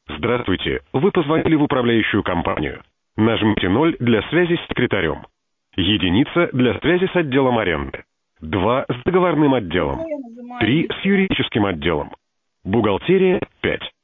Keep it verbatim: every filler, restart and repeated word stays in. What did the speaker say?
Здравствуйте, вы позвонили в управляющую компанию. Нажмите ноль для связи с секретарем. Единица для связи с отделом аренды. два с договорным отделом. три с юридическим отделом. Бухгалтерия пять.